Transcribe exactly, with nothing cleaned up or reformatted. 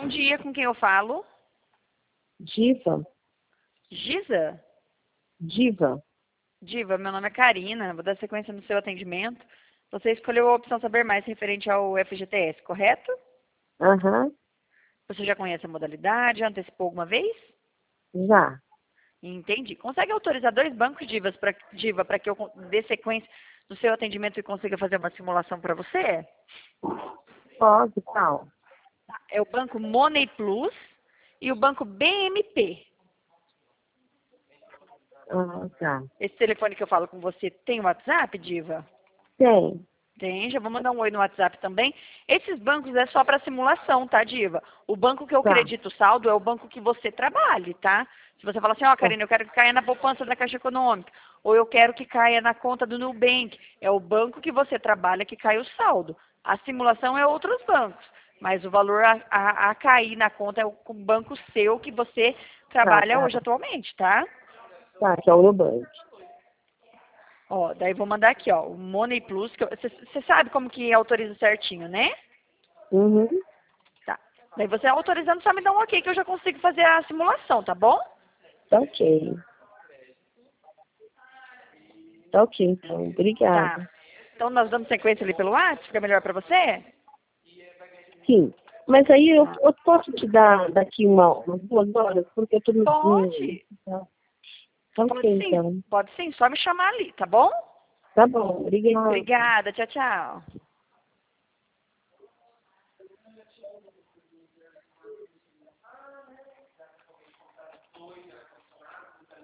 Bom dia, com quem eu falo? Diva. Giza? Diva. Diva, meu nome é Karina, vou dar sequência no seu atendimento. Você escolheu a opção saber mais referente ao F G T S, correto? Aham. Você já conhece a modalidade, já antecipou alguma vez? Já. Entendi. Consegue autorizar dois bancos divas pra, diva para que eu con- dê sequência no seu atendimento e consiga fazer uma simulação para você? Pode, qual? É o banco Money Plus e o banco B M P. Ah, tá. Esse telefone que eu falo com você tem WhatsApp, diva? Tem. Tem, já vou mandar um oi no WhatsApp também. Esses bancos é só para simulação, tá, diva? O banco que eu Tá. acredito saldo é o banco que você trabalhe, tá? Se você fala assim, ó, Tá. Karina, eu quero que caia na poupança da Caixa Econômica, ou eu quero que caia na conta do Nubank, é o banco que você trabalha que cai o saldo. A simulação é outros bancos, mas o valor a, a, a cair na conta é o o banco seu que você Tá, trabalha tá. hoje atualmente, tá? Tá, que é o Nubank. Ó, daí vou mandar aqui, ó, o Money Plus, que você sabe como que autoriza certinho, né? Uhum. Tá. Daí você autorizando, só me dá um ok que eu já consigo fazer a simulação, tá bom? Tá ok. Tá ok, então. Tá. Obrigada. Então nós damos sequência ali pelo WhatsApp, fica melhor pra você? Sim. Mas aí eu, Tá. eu posso te dar daqui uma, umas duas horas, porque eu tô no... no- Pode. Tá, tá Pode ok, sim. então. Pode sim, só me chamar ali, tá bom? Tá bom. Obrigada. Obrigada, tchau, tchau.